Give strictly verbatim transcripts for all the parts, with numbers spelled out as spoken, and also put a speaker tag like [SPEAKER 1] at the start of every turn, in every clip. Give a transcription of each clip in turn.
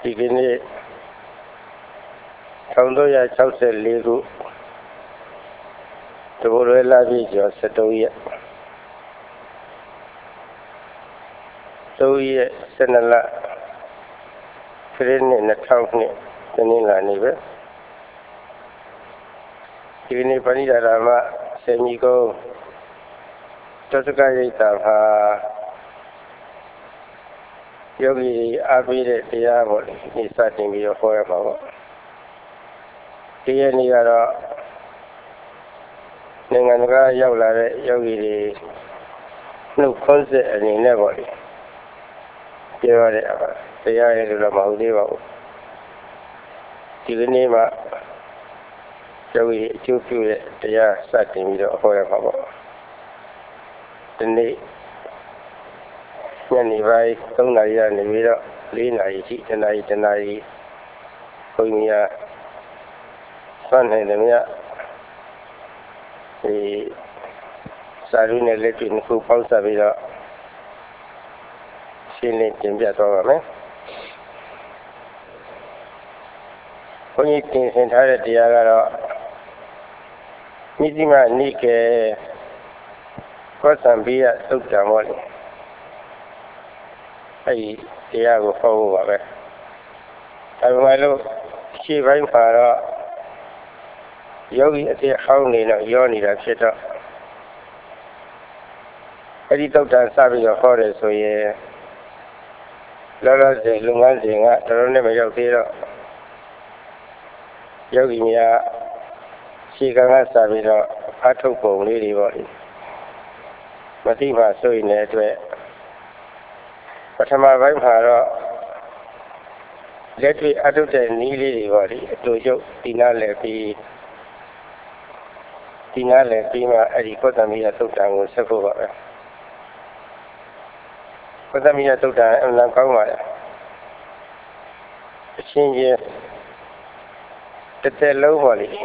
[SPEAKER 1] ဒီကနေ့၁၃၆၄ခုတဘိုးလွဲလာပြည့်ကျော်၁၃ရက်၃ရက်၁၂လခရစ်နှစ်၂၀၀၂တနင်္လာနေ့ပဲဒီကနေ့ပဏိဒါရမဆေမီကုန်းတသကရိပ်သာမှာယောဂီအားပေးတဲ့တရားပေါ့လေဒီစတင်ပြီးတော့ဟောရမှာပေါ့ဒီရက်နေ့ကတော့နိုင်ငံတကာရောက်လာတဲ့ယောဂီတွေနှုတ်ခွန်းဆက်အနေနဲ့ပေါ့လေပြောရတဲ့တရားရည်လို့မဟုတ်သေးပါဘူးဒီကနေ့မှယောဂီအကျိုးပြုတဲ့တရားစတင်ပြီးတော့ဟောရမှာပေါ့ဒီနေ့ညနေပိုင်းသုံးနာရီကနေပြီးတော့လေးနာရီထိတစ်နာရီတစ်နာရီဘုန်းကြီးကဆွမ်းနိုင်တယ်မြတ်ဒီစာရုနဲ့လက်တွေ့နှစ်ခုပေါင်းစပ်ပြီးတော့ရှင်းလင်းတင်ပြသွားပါမယ်ဘုန်းကြီးတင်ဆင်ထားတဲ့တရားကတော့မြစ်ကြီးမနိကေကောသံပိယသုတ်တံပေါ့လေအဲဒီတရားကိုဟောဖို့ပါပဲဒါပေမဲ့လို့ရှေ့ပိုင်းမှာတော့ယောဂီအသေးဟောင်းနေတော့ရောနေတာဖြစ်တော့အဲဒီသုတ်တံစပြီးတော့ဟောတယ်ဆိုရင်လောလောဆယ်လုပ်ငန်းစဉ်ကတော်တော်နဲ့မရောက်သေးတော့ယောဂီများရှေ့ကကစပြီးတော့အထုတ်ပုံလေးတွေပေါ့လေမသိမှဆိုရင်လည်းအတွက်ပထမပိုင်းမှာတော့လက်တွေ့အထုတ်တဲ့နည်းလေးတွေပေါ့လေအတူချုပ်ဒီနာလည်းပြီးဒီနာလည်းပြီးမှအဲ့ဒီကောသမိယသုတ်တံကိုဆက်ဖို့ပါပဲကောသမိယသုတ်တံအမှန်ကောင်းပါလေအချင်းချင်းတစ်သက်လုံးပေါ့လေ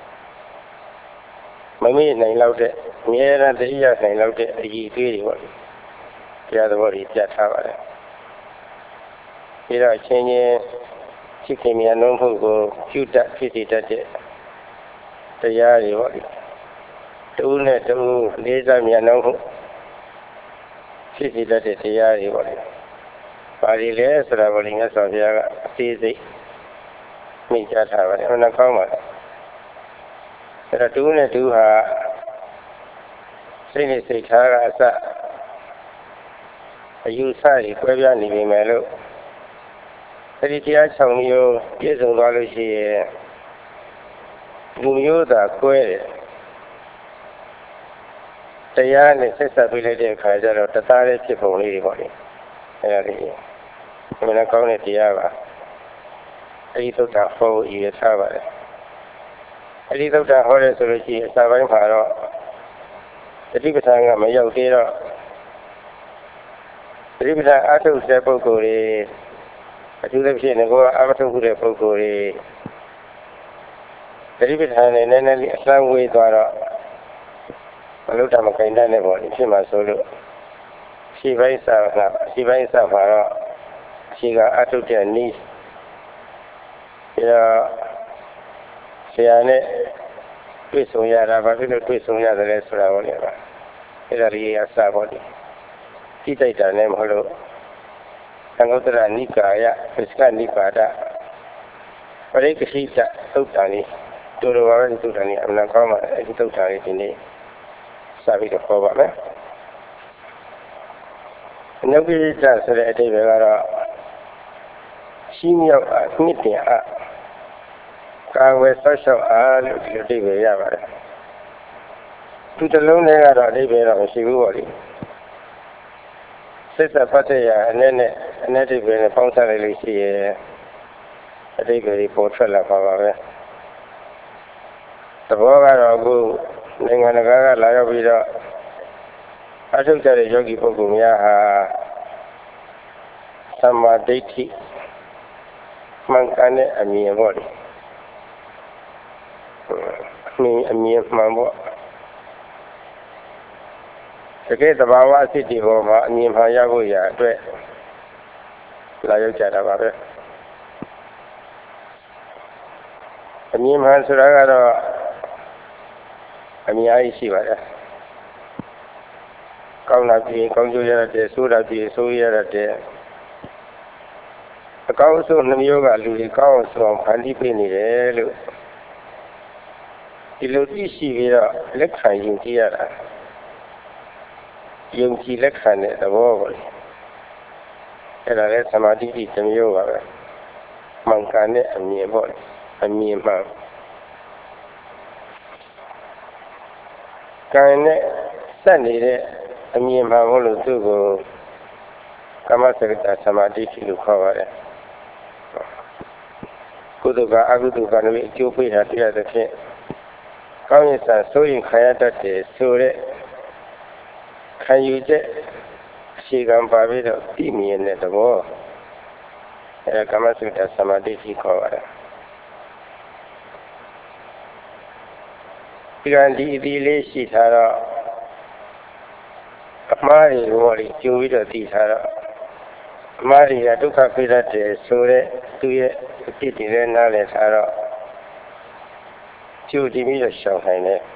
[SPEAKER 1] မမေ့နိုင်လောက်တဲ့အမြဲတမ်းတတိယနိုင်လောက်တဲ့အည်သွေးတွေပေါ့လေတရားတော်တွေပြတ်ထားပါတယ်ပြီးတော့အချင်းချင်းချစ်ခင်မြန်လုံးဖို့ကိုပြုတတ်ဖြစ်စီတတ်တဲ့တရားတွေပေါ့လေတူနဲ့တူလေးစားမြန်လုံးဖို့ဖြစ်စီတတ်တဲ့တရားတွေပေါ့လေပါဠိလဲဆိုတာပေါ့လေငါဆော်ဘုရားကအသေးစိတ်မိတ်ကြားထားပါတယ်ဟောနှကောင်းပါအဲ့တော့တူနဲ့တူဟာစိတ်နဲ့စိတ်ထားကအစအယူဆတွေကွဲပြားနေပြီမယ်လို့အဲ့ဒီတရား၆မျိုးပြည့်စုံသွားလို့ရှိရင်လူမျိုးသာကွဲတယ်တရားနဲ့ဆက်ဆက်ပြီးလိုက်တဲ့အခါကျတော့တသားလေးဖြစ်ပုံလေးတွေပေါ့လေအဲ့ဒါလေးအမှန်ကောင်းတဲ့တရားပါအဲ့ဒီသုတ်တာဟောရည်ထားပါတယ်အဲ့ဒီသုတ်တာဟောရဲဆိုလို့ရှိရင်အစာပိုင်းမှာတော့တတိပဌာန်ကမရောက်သေးတော့တတိပဌာန်အထုတ်တဲ့ပုဂ္ဂိုလ်တွေအထူးသဖြင့်ငါကအမထုတ်မှုတဲ့ပုဂ္ဂိုလ်တွေတတိပဌာန်နဲ့နည်းနည်းလေးအလှမ်းဝေးသွားတော့မလို့တာမကင်တတ်နဲ့ပေါ့ဒီဖြစ်မှာဆိုလို့ရှေ့ပိုင်းစာကရှေ့ပိုင်းစာမှာတော့ရှေ့ကအထုတ်တဲ့နည်းပြီးတော့ဆရာနဲ့တွေ့ဆုံရတာဘာဖြစ်လို့တွေ့ဆုံရတယ်လဲဆိုတာပေါ့လေအဲ့ဒါလေးအစပေါ့လေကြည့်တိုက်တာနဲ့မဟုတ်လို့သံဃောတရနိကာယပစ္စကနိပါဒပရိက္ခိတသုတ်တံလေးတူတော်ပါပဲသုတ်တံလေးအမှန်ကောင်းပါအဲ့ဒီသုတ်တံလေးဒီနေ့စပြီးတော့ဟောပါမယ်အနုပိဋကဆိုတဲ့အတိပ္ပယ်ကတော့ရှိမြောက်အနှစ်တင်အကာဝယ်ဆောက်ရှောက်အားလို့ဒီအတိပ္ပယ်ရပါတယ်သူတစ်လုံးနဲ့ကတော့အတိပ္ပယ်တော့မရှိဘူးပေါ့လေစိတ်သက်ပတ်တဲ့ရာအနေနဲ့အနတိပ္ပယ်နဲ့ပေါင်းစပ်လိုက်လို့ရှိရင်အတိပ္ပယ်ကြီးပေါ်ထွက်လာပါပါပဲသဘောကတော့အခုနိုင်ငံတကာကလာရောက်ပြီးတော့အထုတ်ကြတဲ့ယောဂီပုဂ္ဂိုလ်များဟာသမ္မာဒိဋ္ဌိမှန်ကန်တဲ့အမြင်ပေါ့လေအမြင်အမြင်မှန်ပေါ့တကယ်သဘာဝအစစ်တီပေါ်မှာအမြင်မှန်ရဖို့ရအတွက်လာရောက်ကြတာပါပဲအမြင်မှန်ဆိုတာကတော့အများကြီးရှိပါတယ်ကောင်းတာပြီးကောင်းကျိုးရတဲ့ဆိုးတာပြီးဆိုးရတဲ့အကောင်းဆုံးနှမျိုးကလူတွေကောင်းအောင်ဆိုအောင်ဖန်တီးပေးနေတယ်လို့ဒီလိုသိရှိပြီးတော့လက်ခံယူကြည့်ရတာယုံကြည်လက်ခံတဲ့သဘောပေါ့လေအဲ့ဒါလည်းသမာဓိတစ်မျိုးပါပဲမှန်ကန်တဲ့အမြင်ပေါ့လေအမြင်မှန်ကံနဲ့စက်နေတဲ့အမြင်မှန်ဘလို့သူ့ကိုကမ္မစကတသမာဓိလို့ခေါ်ပါတယ်ကုသိုလ်ကအကုသိုလ်ကလည်းအကျိုးပေးတာတရားသဖြင့်ကောင်းရစာစိုးရင်ခံရတတ်တယ်ဆိုတဲ့ခံယူချက်အခြေခံပါပြီးတော့သိမြင်တဲ့သဘောအဲဒါကမ္မစကတသမာဓိခေါ်ပါတယ်ဒီကံဒီအဒီလေးရှိထားတော့အမှားတွေဘောလေးကျိုးပြီးတော့သိထားတော့အမှားတွေကဒုက္ခပေးတတ်တယ်ဆိုတဲ့သူရဲ့အဖြစ်တွေလည်းနားလည်ထားတော့ကျိုးတည်ပြီးတော့ရှောင်နိုင်တယ်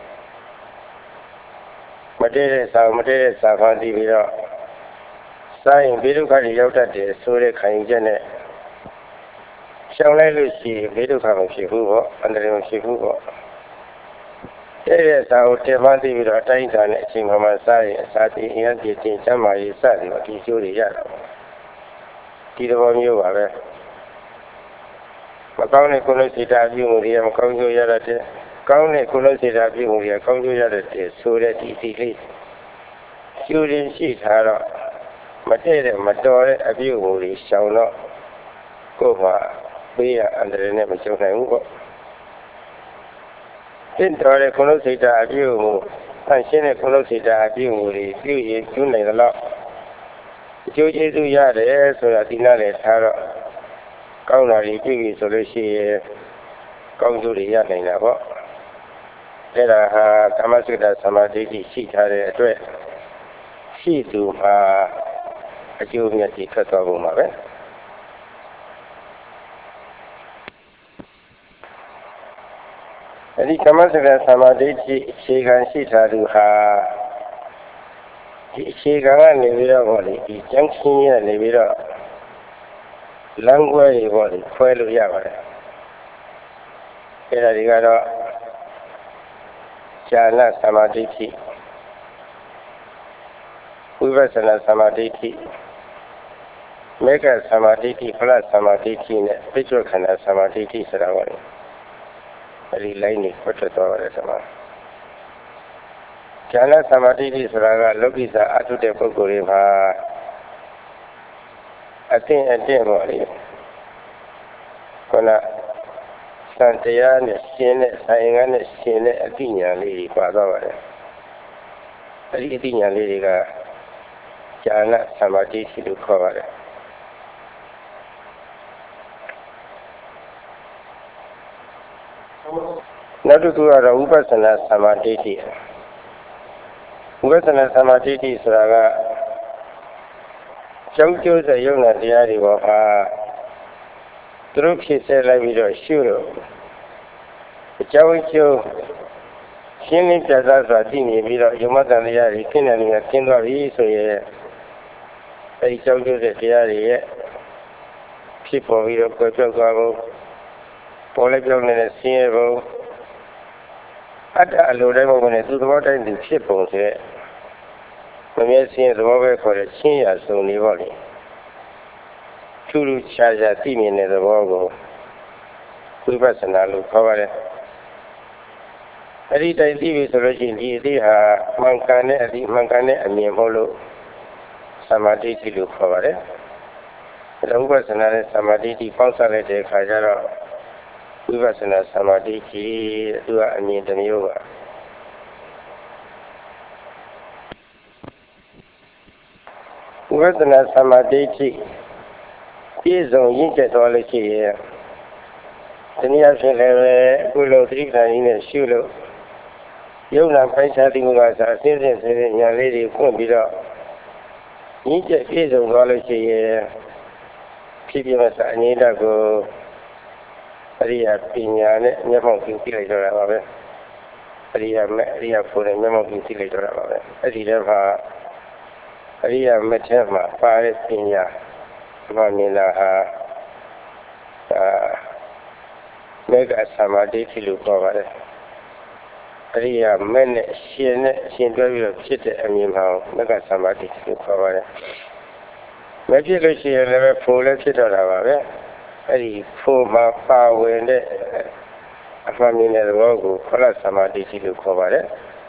[SPEAKER 1] မတည့်တဲ့စာမတည့်တဲ့စာဖန်သိပြီးတော့စာရင်ဘေးဒုက္ခတွေရောက်တတ်တယ်ဆိုတဲ့ခံယူချက်နဲ့ရှောင်လိုက်လို့ရှိရင်ဘေးဒုက္ခမဖြစ်ဘူးပေါ့အန္တရာယ်မဖြစ်ဘူးပေါ့တဲ့တဲ့စာကိုတင်မှသိပြီးတော့အတိုင်းအတာနဲ့အချိန်မှမှစားရင်အစာတည်အရင်တည်တင်ချမ်းမာရေးစသည်ပေါ့ဒီကျိုးတွေရတာဒီသဘောမျိုးပါပဲမကောင်းတဲ့ကုလစိတ်ဓာတ်ပြုမှုတွေကမကောင်းကျိုးရတတ်တယ်ကောင်းတဲ့ကုလစိတ်ဓာတ်ပြုမှုတွေကကောင်းကျိုးရတတ်တယ်ဆိုတဲ့ဒီဒီလေးကျိုးရင်းရှိထားတော့မတည့်တဲ့မတော်တဲ့အပြုအမူတွေရှောင်တော့ကိုယ်မှာပေးရအန္တရာယ်နဲ့မကြုံနိုင်ဘူးပေါ့တင့်တော်တဲ့ကုလစိတ်ဓာတ်အပြုအမူအရှင်းတဲ့ကုလစိတ်ဓာတ်အပြုအမူတွေပြုရင်ကျူးနိုင်သလောက်အကျိုးကျေးဇူးရတယ်ဆိုတာဒီနားလည်းထားတော့ကောင်းတာတွေပြုပြီဆိုလို့ရှိရင်ကောင်းကျိုးတွေရနိုင်တာပေါ့အဲ့ဒါဟာကမ္မစကတသမာဓိရှိထားတဲ့အတွက်ရှိသူမှာအကျိုးမြတ်တွေထွက်သွားပုံပါပဲအဲ့ဒီကမ္မစကတသမာဓိအခြေခံရှိထားသူဟာဒီအခြေခံကနေပြီးတော့ပေါ့လေဒီကျမ်းချင်းရနေပြီးတော့လမ်းခွဲတွေပေါ့လေခွဲလို့ရပါတယ်အဲ့ဒါတွေကတော့ဉာဏသမာဓိဝိပဿနာသမာဓိမေဃသမာဓိဖလသမာဓိနဲ့ပိဋကခန္ဓာသမာဓိဆိုတာပါလေအဲ့ဒီလိုင်းနေဖွတ်သွားပါတယ်ဆရာဉာဏသမာဓိဆိုတာကလောကိစာအထုတဲ့ပုဂ္ဂိုလ်တွေမှာအသင်အတင့်ပေါ့လေခုနစံတရားနဲ့ရှင်တဲ့ဆိုင်ငန်းနဲ့ရှင်တဲ့အသိဉာဏ်လေးတွေပါသွားပါတယ်အဲ့ဒီအသိဉာဏ်လေးတွေကဉာဏသမာဓိလို့ခေါ်ပါတယ်နောက်တစ်ခုကတော့ဝိပဿနာသမာဓိဝိပဿနာသမာဓိဆိုတာကကြောင်းကျိုးတဲ့ယုံနာတရားတွေပေါ်မှာသူတို့ဖြစ်စေလိုက်ပြီးတော့ရှုလို့အကြောင်းကျိုးရှင်းလင်းပြသစွာသိမြင်ပြီးတော့ယုံမတန်တရားတွေခင်းတယ်လို့ခင်းသွားပြီဆိုရင်အဲဒီကြောင်းကျိုးတဲ့တရားတွေရဲ့ဖြစ်ပေါ်ပြီးတော့ကြွယ်ပြောက်သွားဖို့ပေါ်လိုက်ပြောင်းနေတဲ့ဆင်းရဲပုံအတ္တအလိုတိုင်းပုံနဲ့သူသဘောတိုင်းသူဖြစ်ပုံဆိုတဲ့မမြဲဆင်းရဲသဘောပဲခေါ်တဲ့ချင်းရစုံနေပါလိမ့်ထူးထူးခြားခြားသိမြင်တဲ့သဘောကိုဝိပဿနာလို့ခေါ်ပါတယ်အဲ့ဒီတိုင်သိပြီဆိုလို့ရှိရင်ဒီအသိဟာမှန်ကန်တဲ့အသိမှန်ကန်တဲ့အမြင်မဟုတ်လို့သမာဓိလို့ခေါ်ပါတယ်အဲ့ဒါဝိပဿနာနဲ့သမာဓိပေါင်းစပ်လိုက်တဲ့အခါကျတော့ဝိပဿနာသမာဓိသူကအမြင်တစ်မျိုးပါဝိပဿနာသမာဓိပြည့်စုံရင့်ကျက်သွားလို့ရှိရင်ဒီနည်းအားဖြင့်လည်းအခုလိုသတိပဋ္ဌာန်ကြီးနဲ့ရှုလို့ယုံနာပိုက်ခြားသိမှုကစားအစဉ်စဉ်စဉ်ညာလေးတွေဖွင့်ပြီးတော့ရင့်ကျက်ပြည့်စုံသွားလို့ရှိရင်ဖြစ်ပြမစအငြိမ့်တတ်ကိုအရိယာပညာနဲ့မျက်မှောက်ပြုသိလိုက်တော့တာပါပဲအရိယာမဲ့အရိယာဖို့နဲ့မျက်မှောက်ပြုသိလိုက်တော့တာပါပဲအဲ့ဒီတည်းမှာအရိယာမဲ့ထဲမှာပါတဲ့ပညာမှမြင်တာဟာအာမေဃသမာဓိဖြစ်လို့ခေါ်ပါတယ်အရိယာမဲ့နဲ့ရှင်နဲ့ရှင်တွဲပြီးတော့ဖြစ်တဲ့အမြင်မှာမေဃသမာဓိလို့ခေါ်ပါတယ်မဖြစ်လို့ရှိရင်လည်းဖို့လည်းဖြစ်တော့တာပါပဲအဲ့ဒီဖို့မှာပါဝင်တဲ့အမှန်မြင်တဲ့သဘောကိုဖလသမာဓိလို့ခေါ်ပါတယ်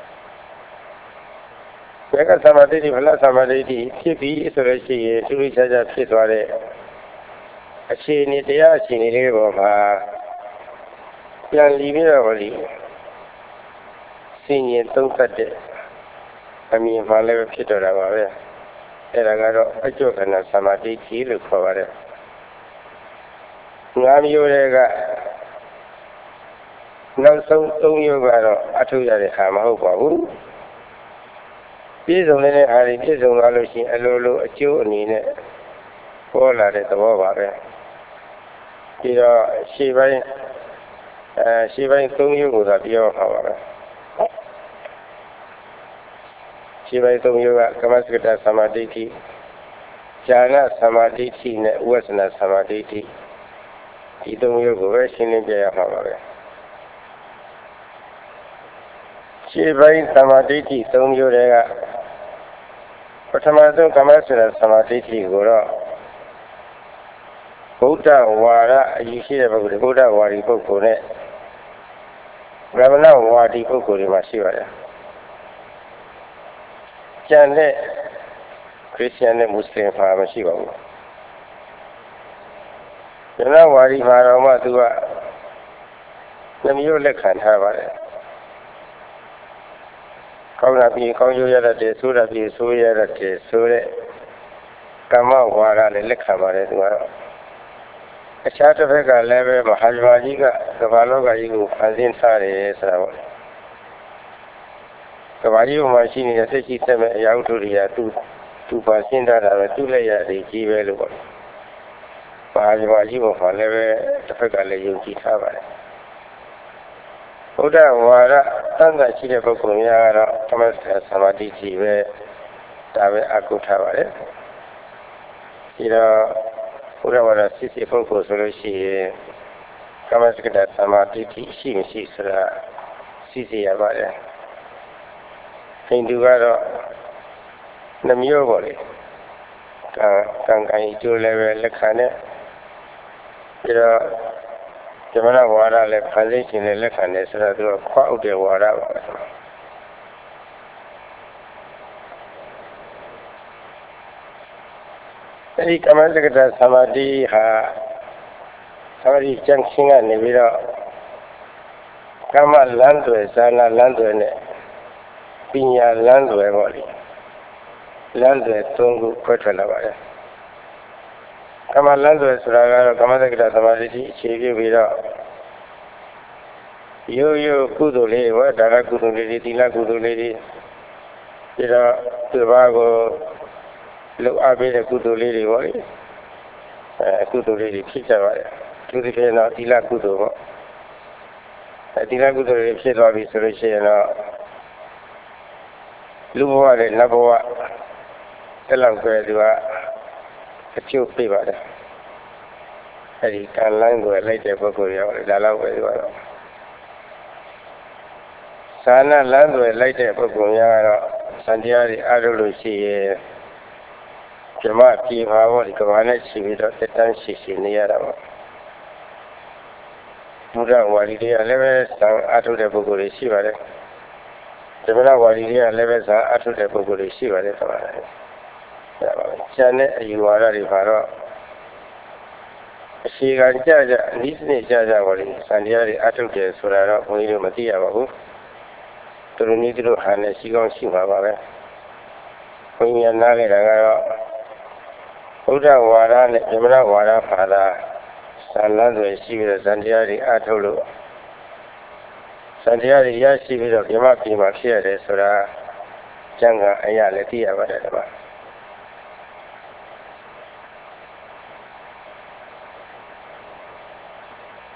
[SPEAKER 1] မေဃသမာဓိဖလသမာဓိဖြစ်ပြီးဆိုလို့ရှိရင်သူ့ခြားခြားဖြစ်သွားတဲ့အခြေအနေတရားအခြေအနေလေးပေါ်မှာပြန်လီပြီးတော့ဒီစင်ရင်သုံးသတ်တဲ့အမြင်မှလည်းဖြစ်တော့တာပါပဲအဲ့ဒါကတော့အကျိုးကဏ္ဍသမာဓိလို့ခေါ်ပါတယ်ငါးမျိုးတွေကနောက်ဆုံးသုံးမျိုးကတော့အထုရတဲ့ဟာမဟုတ်ပါဘူးပြည့်စုံတဲ့အားဖြင့်ပြည့်စုံသွားလို့ရှိရင်အလိုလိုအကျိုးအနေနဲ့ပေါ်လာတဲ့သဘောပါပဲပြီးတော့ရှေ့ပိုင်းအဲရှေ့ပိုင်းသုံးမျိုးကိုသာပြောမှာပါပဲရှေ့ပိုင်းသုံးမျိုးကကမ္မစကတသမာဓိဉာဏသမာဓိနဲ့ဝိပဿနာသမာဓိဒီသုံးမျိုးကိုပဲရှင်းလင်းပြရမှာပါပဲရှေ့ပိုင်းသမာဓိသုံးမျိုးတွေကပထမဆုံးကမ္မစကတသမာဓိကိုတော့ဗုဒ္ဓဝါဒအယူရှိတဲ့ပုဂ္ဂိုလ်ဗုဒ္ဓဝါဒီပုဂ္ဂိုလ်နဲ့ဗြဟ္မဏဝါဒီပုဂ္ဂိုလ်တွေမှာရှိပါတယ်ကျန်တဲ့ခရစ်ယာန်နဲ့မွတ်စလင်မှာမရှိပါဘူးဗြဟ္မဏဝါဒီမှာတော့မှသူကနှမျိုးလက်ခံထားပါတယ်ကောင်းတာပြီးကောင်းကျိုးရတတ်တယ်ဆိုးတာပြီးဆိုးရတတ်တယ်ဆိုတဲ့ကမ္မဝါဒနဲ့လက်ခံပါတယ်သူကတော့အခြားတစ်ဖက်ကလည်းပဲမဟာဗြဟ္မာကြီးကကမ္ဘာလောကကြီးကိုဖန်ဆင်းထားတယ်ဆိုတာပေါ့ကမ္ဘာကြီးမှာရှိနေတဲ့သိရှိသက်မဲ့အရာတို့တွေကသူသူဖန်ဆင်းထားတာပဲသူ့လက်ရည်ကြီးပဲလို့ပေါ့မဟာဗြဟ္မာကြီးပေါ်မှာလည်းပဲတစ်ဖက်ကလည်းယုံကြည်ထားပါတယ်ဘုရားဝါဒတန်ခါရှိတဲ့ပုဂ္ဂိုလ်များကတော့သမထသမာဓိကြီးပဲဒါပဲအကုထားပါတယ်ဒီတော့ဘုရားဝါဒစစ်စစ်ပုဂ္ဂိုလ်ဆိုလို့ရှိရင်ကမ္မစကတသမာဓိရှိမရှိဆိုတာစစ်စစ်ရပါတယ်ဟိန္ဒူကတော့နှမျိုးပေါ့လေကံကံကံကျိုးလည်းပဲလက်ခံတဲ့ပြီးတော့ဇမနဝါဒလည်းဖန်ဆင်းခြင်းနဲ့လက်ခံတယ်ဆိုတော့သူကခွာဥတဲ့ဝါဒပါပဲအဲဒီကမ္မစကတသမာဓိဟာသမာဓိကျင့်ခြင်းကနေပြီးတော့ကမ္မလမ်းတွေဇာနာလမ်းတွေနဲ့ပညာလမ်းတွေပေါ့လေလမ်းတွေသုံးခုခွဲထွက်လာပါတယ်ကမ္မလမ်းတွေဆိုတာကတော့ကမ္မစကတသမာဓိအခြေပြုပြီးတော့ရိုးရိုးကုသိုလ်လေးတွေဒါနကုသိုလ်လေးတွေသီလကုသိုလ်လေးတွေပြီးတော့ဒီဘာကိုလုံအားပေးတဲ့ကုသိုလ်လေးတွေပေါ့လေအဲကုသိုလ်လေးတွေဖြစ်ကြပါတယ်သူဒီပြင်တော့သီလကုသိုလ်ပေါ့အဲသီလကုသိုလ်တွေဖြစ်သွားပြီဆိုလို့ရှိရင်တော့လူဘဝနဲ့နတ်ဘဝအဲ့လောက်ပဲသူကအကျိုးပေးပါတယ်အဲဒီကံလန်းကိုလိုက်တဲ့ပုဂ္ဂိုလ်ရောဒါတော့ပဲသူကတော့သာနာလမ်းတွေလိုက်တဲ့ပုဂ္ဂိုလ်များကတော့စံတရားတွေအားထုတ်လို့ရှိရင်ဓမ္မပြေပါဘောဒီကဘာနဲ့ရှိပြီးတော့တက်တန်းရှိရှိနေရတာပေါ့ဘုရားဝါဒီတွေကလည်းပဲစံအားထုတ်တဲ့ပုဂ္ဂိုလ်တွေရှိပါတယ်ဓမ္မဝါဒီတွေကလည်းပဲစံအားထုတ်တဲ့ပုဂ္ဂိုလ်တွေရှိပါတယ်ဆိုတာလေဒါပါပဲကျန်တဲ့အယူဝါဒတွေပါတော့အရှိကကြကြအနည်းစနစ်ကြကြပါလိမ့်စံတရားတွေအားထုတ်တယ်ဆိုတာတော့ဘုန်းကြီးတို့မသိရပါဘူးသူတို့နည်းသူတို့ဟာနဲ့ရှိကောင်းရှိမှာပါပဲဘုန်းကြီးနားလည်တာကတော့ဘုရားဝါဒနဲ့ဓမ္မဝါဒဘာသာဇာလန်းတွေရှိပြီးတော့ဇန်တရားတွေအားထုတ်လို့ဇန်တရားတွေရရှိပြီးတော့ဓမ္မပြေမှာဖြစ်ရတယ်ဆိုတာကျမ်းဂန်အရာလည်းသိရပါတယ်ဒီမှာ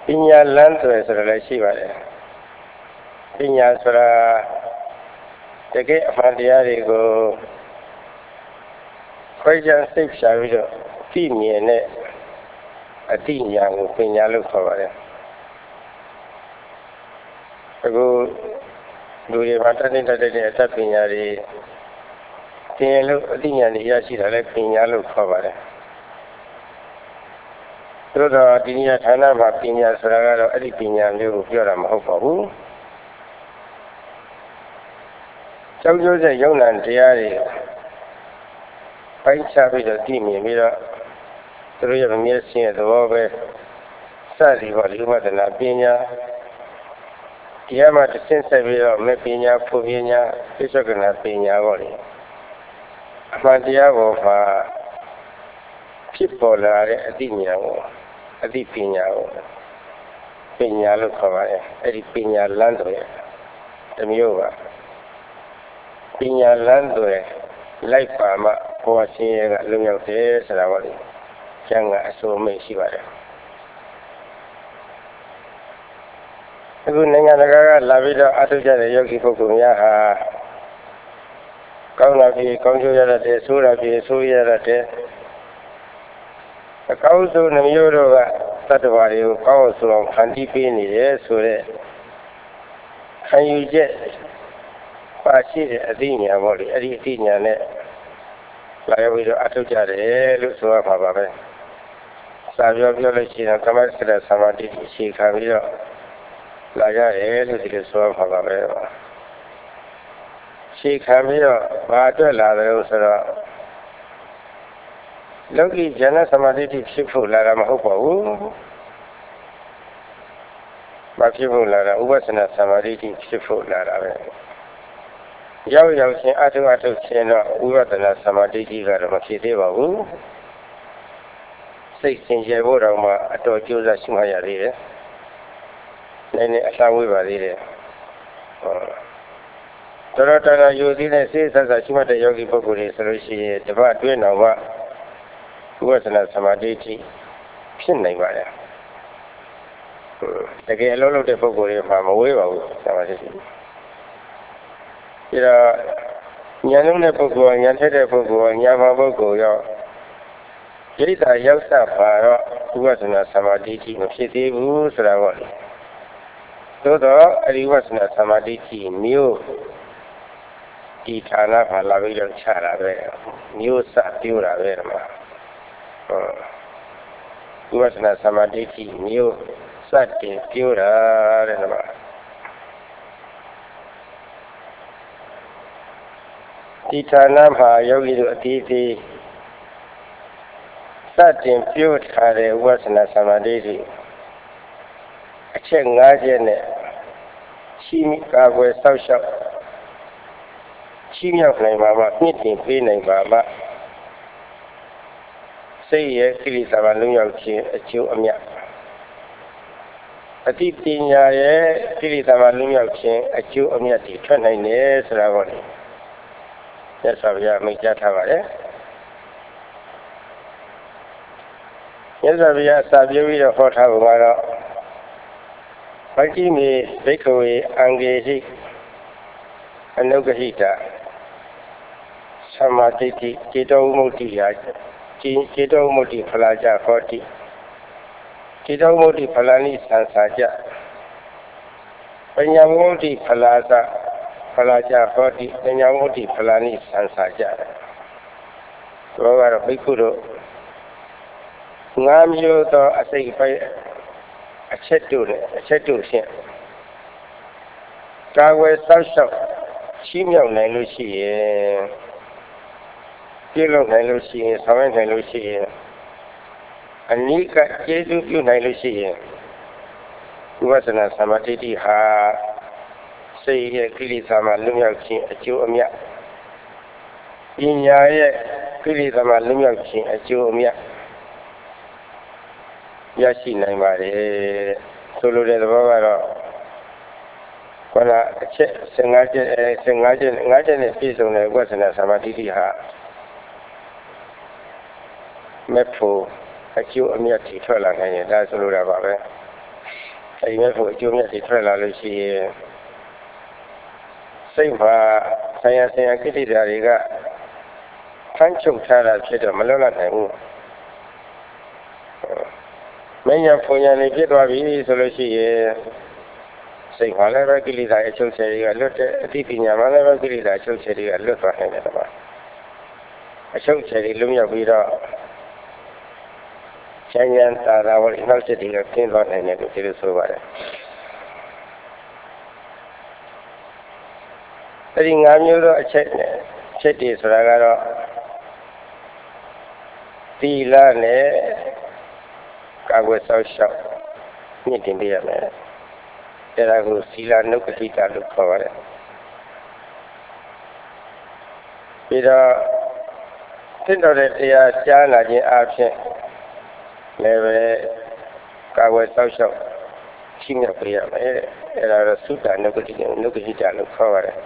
[SPEAKER 1] ပညာလမ်းဆိုရဆိုတော့လည်းရှိပါတယ်ပညာဆိုတာတကယ်အမှန်တရားတွေကိုခွဲခြားစိတ်ဖြာပြီးတော့သိမြင်တဲ့အတိညာကိုပညာလို့ခေါ်ပါတယ်အခုလူတွေမှာတတ်တဲ့တတ်တဲ့အတတ်ပညာတွေသင်လို့အတိညာတွေရရှိတာလည်းပညာလို့ခေါ်ပါတယ်သို့တော့ဒီနေရာဌာနမှာပညာဆိုတာကတော့အဲ့ဒီပညာမျိုးကိုပြောတာမဟုတ်ပါဘူးကျောင်းကျိုးတဲ့ယုံနာတရားတွေပိုင်းခြားပြီးတော့သိမြင်ပြီးတော့သူတို့ရဲ့မျက်စိရဲ့သဘောပဲစသည်ပေါ့ဒီဥပဒနာပညာတရားမှာတစ်ဆင့်ဆက်ပြီးတော့မေပညာဖုပညာသိစ္ဆကနာပညာပေါ့လေအမှန်တရားပေါ်မှာဖြစ်ပေါ်လာတဲ့အသိဉာဏ်ကိုအသိပညာကိုပညာလို့ခေါ်ပါတယ်အဲ့ဒီပညာလမ်းတွေတစ်မျိုးပါပညာလမ်းတွေလိုက်ပါမှဘဝဆင်းရဲကလွတ်မြောက်တယ်ဆိုတာပေါ့လေကျမ်းကအစိုးမိတ်ရှိပါတယ်အခုနိုင်ငံတကာကလာပြီးတော့အထုကြတဲ့ယောဂီပုဂ္ဂိုလ်များဟာကောင်းတာပြီးကောင်းကျိုးရတတ်တယ်ဆိုးတာပြီးဆိုးရတတ်တယ်အကောင်းဆုံးနှမျိုးတို့ကသတ္တဝါတွေကိုကောင်းအောင်ဆိုအောင်ဖန်တီးပေးနေတယ်ဆိုတဲ့ခံယူချက်ပါရှိတဲ့အသိဉာဏ်ပေါ့လေအဲ့ဒီအသိဉာဏ်နဲ့လာရောက်ပြီးတော့အထုကြတယ်လို့ဆိုရမှာပါပဲစာပြောပြောလို့ရှိရင်ကမ္မစရသမာဓိအခြေခံပြီးတော့လာရတယ်လို့ဒီလိုဆိုရမှာပါပဲအခြေခံပြီးတော့ဘာအတွက်လာတယ်လို့ဆိုတော့လောကီဉာဏ်သမာဓိဖြစ်ဖို့လာတာမဟုတ်ပါဘူးမဖြစ်ဖို့လာတာဥပဿနာသမာဓိဖြစ်ဖို့လာတာပဲရောက်ရောက်ချင်းအထုအထုချင်းတော့ဥပဒနာသမာဓိကတော့မဖြစ်သေးပါဘူးစိတ်စင်ကြယ်ဖို့တောင်မှအတော်ကြိုးစားရှိမှရသေးတယ်နည်းနည်းအလှဝေးပါသေးတယ်ဟောတော်တော်တော်ယူသေးတဲ့စိတ်ဆက်ဆက်ရှိမှတဲ့ယောဂီပုဂ္ဂိုလ်တွေဆိုလို့ရှိရင်တပတ်အတွင်းတော့မှဥပဒနာသမာဓိဖြစ်နိုင်ပါတယ်တကယ်အလုံးလုံးတဲ့ပုဂ္ဂိုလ်တွေမှာမဝေးပါဘူးသမာဓိဒါဉာဏ်လုံးတဲ့ပုဂ္ဂိုလ်ဉာဏ်ထက်တဲ့ပုဂ္ဂိုလ်ဉာဏ်မှာပုဂ္ဂိုလ်ရောဣဒ္ဓရောက်စပါတော့ဥပဒနာသမာဓိမဖြစ်သေးဘူးဆိုတာပေါ့လေသို့တော့အရိဝဒနာသမာဓိမျိုးဒီဌာနမှာလာပြီးတော့ချတာပဲမျိုးစပြောတာပဲဒီမှာဟောဥပဒနာသမာဓိမျိုးစတင်ပြောတာတဲ့ဒီမှာဒီဌာနမှာယောဂီတို့အတီးတီးစတင်ပြုထားတဲ့ဝိပဿနာသမာဓိအချက်၅ချက်နဲ့ရှိမိကာကွယ်ဆောက်ရှောက်ရှိမြောက်နိုင်ပါမှမြင့်တင်ပေးနိုင်ပါမှစိတ်ရဲ့ကိလေသာမှလွတ်မြောက်ခြင်းအကျိုးအမြတ်အတိပညာရဲ့ကိလေသာမှလွတ်မြောက်ခြင်းအကျိုးအမြတ်တွေထွက်နိုင်တယ်ဆိုတာပေါ့လေမြတ်စွာဘုရားမိန့်ကြားထားပါတယ်မြတ်စွာဘုရားစာပြေပြီးတော့ဟောထားပုံကတော့ဗတ္တိမေဘိက္ခဝေအံဂေဟိအနုဂဟိတသမ္မာတိတိစေတောဝိမု ക്തി ယာစေတောဝိမု ക്തി ဖလာကြဟောတိစေတောဝိမု ക്തി ဖလာနိသံသာကြပညာဝိမု ക്തി ဖလာသဖလာကြဟောတိပညာဝိမု ക്തി ဖလာနိသံသာကြသောကတော့ဘိက္ခုတို့ငါးမျိုးသောအစိတ်ပိုင်းအချက်တို့နဲ့အချက်တို့ဖြင့်ကာဝယ်ဆောက်ရှောက်ရှိမြောက်နိုင်လို့ရှိရင်ပြည့်လို့နိုင်လို့ရှိရင်ဆောင်ရွက်နိုင်လို့ရှိရင်အနိကကျေစုပြုနိုင်လို့ရှိရင်ဝိပဿနာသမာဓိဟာစိတ်ရဲ့ကိလေသာမှလွတ်မြောက်ခြင်းအကျိုးအမြတ်ပညာရဲ့ကိလေသာမှလွတ်မြောက်ခြင်းအကျိုးအမြတ်ရရှိနိုင်ပါတယ်ဆိုလိုတဲ့သဘောကတော့ခန္ဓာအချက်၁၅ချက်၁၅ချက်၅ချက်နဲ့ပြည့်စုံတဲ့ဝိပဿနာသမာဓိဟာမဲ့ဖို့အကျိုးအမြတ်ထိထွက်လာနိုင်ရင်ဒါဆိုလိုတာပါပဲအိမ်မဲ့ဖို့အကျိုးမြတ်တွေထွက်လာလို့ရှိရင်စိတ်မှာဆရာဆရာကိဋ္တာတွေကဖမ်းချုပ်ထားတာဖြစ်တော့မလွတ်လပ်နိုင်ဘူးမဉ္ဇဉ်ပုံညာနေဖြစ်သွားပြီဆိုလို့ရှိရင်စိတ်မှာလည်းပဲကိလေသာအချုပ်ချယ်တွေကလွတ်တဲ့အသိပညာမှာလည်းပဲကိလေသာအချုပ်ချယ်တွေကလွတ်သွားနိုင်တယ်ကွာအချုပ်ချယ်တွေလွတ်မြောက်ပြီးတော့ချမ်းသာတာတာဝိနောက်ချက်တွေကကျင်းသွားနိုင်တယ်လို့ဒီလိုဆိုပါတယ်အဲဒီငါးမျိုးသောအချက်နဲ့အချက်တွေဆိုတာကတော့သီလနဲ့ကာကွယ်စောင့်ရှောက်မြင့်တင်ပေးရမယ်အဲဒါကိုသီလနုပတိတာလို့ခေါ်ပါတယ်ပြီးတော့သင်တော်တဲ့တရားကြားနာခြင်းအပြင်လည်းပဲကာကွယ်စောင့်ရှောက်ရှိမြတ်ပေးရမယ်အဲဒါတော့သုတ္တနုပတိနုပတိတာလို့ခေါ်ပါတယ်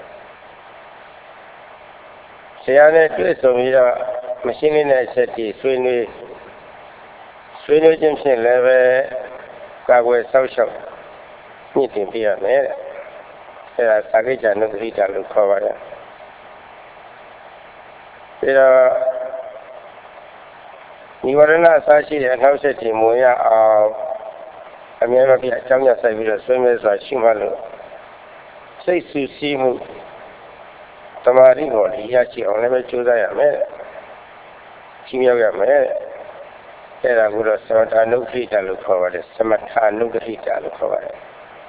[SPEAKER 1] ဆရာနဲ့တွေ့ဆုံပြီးတော့မရှင်းလင်းတဲ့အချက်တွေဆွေးနွေးဆွေးနွေးခြင်းဖြင့်လည်းပဲကာကွယ်စောင့်ရှောက်မြင့်တင်ပေးရမယ်အဲဒါသာကိစ္စနုပတိတာလို့ခေါ်ပါတယ်ပြီးတော့နိဝရဏအစရှိတဲ့အနောက်ဆက်တွေမဝင်ရအောင်အမြဲမပြတ်အကြောင်းရဆိုင်ပြီးတော့ဆွေးနွေးစွာရှိမှလို့စိတ်ဆူဆီးမှုသမာဓိပေါ်ရရှိအောင်လည်းပဲကြိုးစားရမယ်ကြီးမြောက်ရမယ်အဲဒါကိုတော့သမထနုပတိတာလို့ခေါ်ပါတယ်သမထနုပတိတာလို့ခေါ်ပါတယ်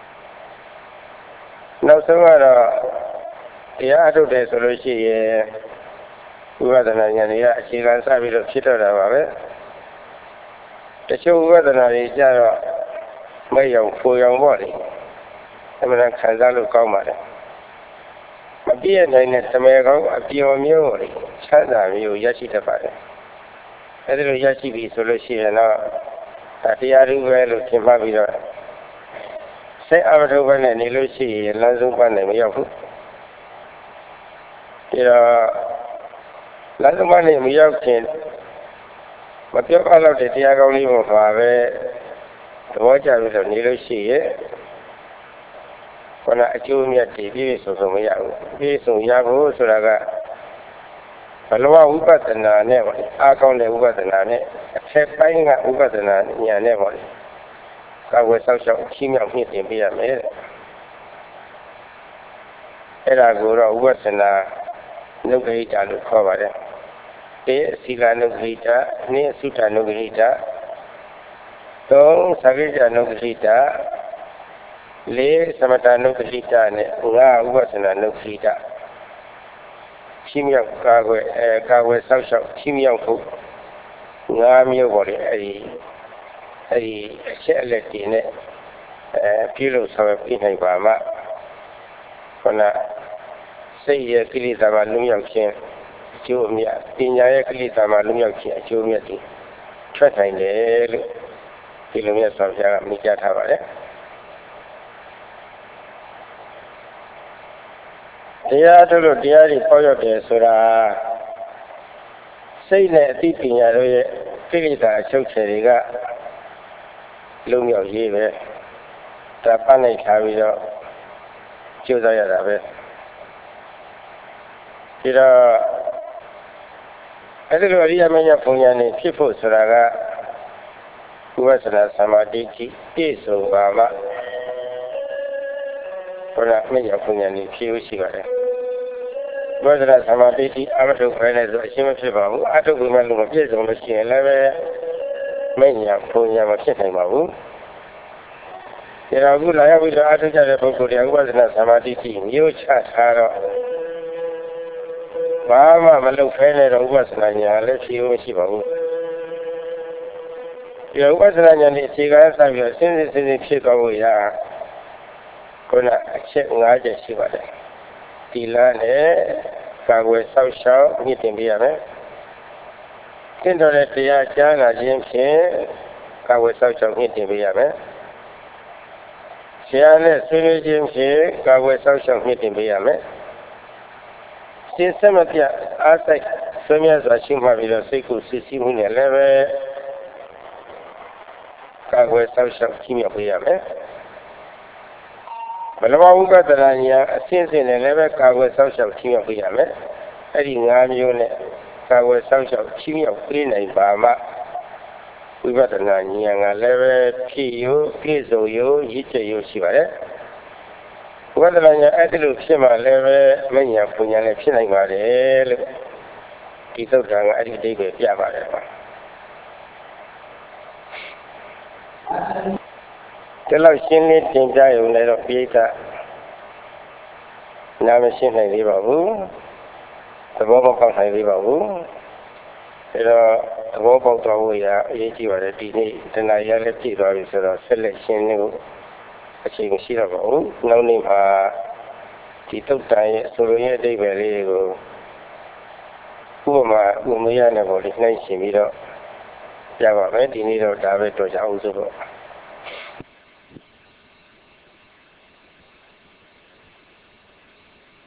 [SPEAKER 1] နောက်ဆုံးကတော့တရားအထုတ်တယ်ဆိုလို့ရှိရင်ဝိပဿနာဉာဏ်တွေကအခြေခံစပြီးတော့ဖြစ်တော့တာပါပဲတချို့ဝိပဿနာတွေကြတော့မဲ့ရောင်ကိုရောင်ပေါ့လေအမှန်ခံစားလို့ကောင်းပါတယ်မပြည့်နိုင်တဲ့တမေကောင်းအပျော်မျိုးပေါ့လေချမ်းသာမျိုးရရှိတတ်ပါတယ်အဲဒီလိုရရှိပြီဆိုလို့ရှိရင်တော့တရားဓုပဲလို့ထင်မှတ်ပြီးတော့စိတ်အမထုဘနဲ့နေလို့ရှိရင်လမ်းဆုံးပန်းနိုင်မရောက်ဘူးပြီးတော့လမ်းဆုံးပန်းနိုင်မရောက်ခင်မပြောပါတော့တဲ့တရားကောင်းလေးပေါ်မှာပဲသဘောကျပြီးတော့နေလို့ရှိရင်ခေါင်းအကျိုးမြတ်တွေပြည့်စုံစုံမရဘူးပြည့်စုံရဖို့ဆိုတာကဘလဝဝိပဿနာနဲ့ပေါ့အားကောင်းတဲ့ဝိပဿနာနဲ့အထက်ပိုင်းကဝိပဿနာဉာဏ်နဲ့ပေါ့ကာဝယ်ဆောက်ရှောက်ချီးမြှောက်မြင့်တင်ပေးရမယ်တဲ့အဲ့ဒါကိုတော့ဝိပဿနာနုပ္ပဟိတလို့ခေါ်ပါတယ်တေသီလနုပ္ပဟိတနိသုတနုပ္ပဟိတသုံးသကိစ္စနုပ္ပဟိတလေးသမထနုပ္ပဟိတနဲ့ငါးဝိပဿနာနုပ္ပဟိတချီးမြှောက်ကာကွယ်အဲကာကွယ်ဆောက်ရှောက်ချီးမြှောက်ဖို့ငါးမျိုးပေါ့လေအဲဒီအဲဒီအချက်အလက်တွေနဲ့အဲပြုလို့ဆောင်ရွက်ပြီးနိုင်ပါမှခုနစိတ်ရဲ့ကိလေသာမှလွတ်မြောက်ခြင်းအကျိုးအမြတ်ပညာရဲ့ကိလေသာမှလွတ်မြောက်ခြင်းအကျိုးအမြတ်တွေထွက်နိုင်တယ်လို့ဒီလိုမျိုးဆောင်ပြကမိကြထားပါတယ်တရားထုတ်လို့တရားတွေပေါ်ရောက်တယ်ဆိုတာစိတ်နဲ့အသိပညာတို့ရဲ့ကိလေသာအချုပ်ချယ်တွေကလုံးမြောက်ရေးပဲဒါပန်းလိုက်ထားပြီးတော့ကြိုးစားရတာပဲဒီတော့အဲ့ဒီလိုအရိယာမညာပုံညာနေဖြစ်ဖို့ဆိုတာကဝိပဿနာသမာဓိကြီးပြည့်စုံပါမှဘုရားမညာပုံညာနေဖြစ်လို့ရှိပါတယ်ဝိပဿနာသမာဓိကြီးအမထုခိုင်းလိုက်ဆိုအရှင်းမဖြစ်ပါဘူးအထုပ်ကမှလို့မပြည့်စုံလို့ရှိရင်လည်းပဲမညာပုံညာမဖြစ်နိုင်ပါဘူးဒီတော့အခုလာရောက်ပြီးတော့အထုကြတဲ့ပုဂ္ဂိုလ်တွေဥပဒနာသမာဓိကြီးမျိုးချထားတော့ဘာမှမလုပ်ဖဲနဲ့တော့ဥပဒနာညာလည်းဖြစ်လို့မရှိပါဘူးဒီဥပဒနာညာနဲ့အခြေခံဆက်ပြီးစဉ်းစဉ်းစဉ်းစဉ်းဖြစ်သွားဖို့ရခုနအချက်၅ချက်ရှိပါတယ်တိလနဲ့ကာကွယ်ဆောက်ရှောက်မြင့်တင်ပေးရမယ်သင်တော်တဲ့တရားကြားနာခြင်းဖြင့်ကာကွယ်ဆောက်ရှောက်မြင့်တင်ပေးရမယ်ဆရာနဲ့ဆွေးနွေးခြင်းဖြင့်ကာကွယ်ဆောက်ရှောက်မြင့်တင်ပေးရမယ်ရှင်းစမပြအားစိတ်ဆွေးမြဲစွာရှိမှပြီးတော့စိတ်ကိုစစ်ဆေးမှုနဲ့လည်းပဲကာကွယ်ဆောက်ရှောက်ကြီးမြတ်ပေးရမယ်ဘလဘဝပဒနာညာအစဉ်စဉ်နဲ့လည်းပဲကာကွယ်ဆောက်ရှောက်ချင်းရောက်ပြရမယ်အဲ့ဒီငါးမျိုးနဲ့ကာကွယ်ဆောက်ရှောက်ချင်းရောက်ပြနိုင်ပါမှဝိပဿနာဉာဏ်ကလည်းပဲဖြည့်ရပြည့်စုံရရည်ကျက်ရရှိပါတယ်ဝိပဿနာဉာဏ်အဲ့ဒီလိုဖြစ်မှလည်းပဲမဉာဏ်ပူဉာဏ်လည်းဖြစ်နိုင်ပါတယ်လို့ဒီသုတ်တံကအဲ့ဒီအဓိပ္ပာယ်ပြပါတယ်ဒီလောက်ရှင်းလင်းတင်ပြရုံနဲ့တော့ပြိဿနားမရှင်းနိုင်သေးပါဘူးသဘောပေါက်နိုင်သေးပါဘူးအဲတော့သဘောပေါက်သွားဖို့ရအရေးကြီးပါတယ်ဒီနေ့တဏှာရလည်းပြည့်သွားပြီဆိုတော့ဆက်လက်ရှင်းလင်းဖို့အချိန်မရှိတော့ပါဘူးနောက်နေ့မှာဒီသုတ်တံရဲ့ဆိုလိုရဲ့အဓိပ္ပာယ်လေးကိုဥပမာဥမရနဲ့ပေါ့လေနှိုင်းရှင်ပြီးတော့ပြပါမယ်ဒီနေ့တော့ဒါပဲတော့ကြအောင်စို့တော့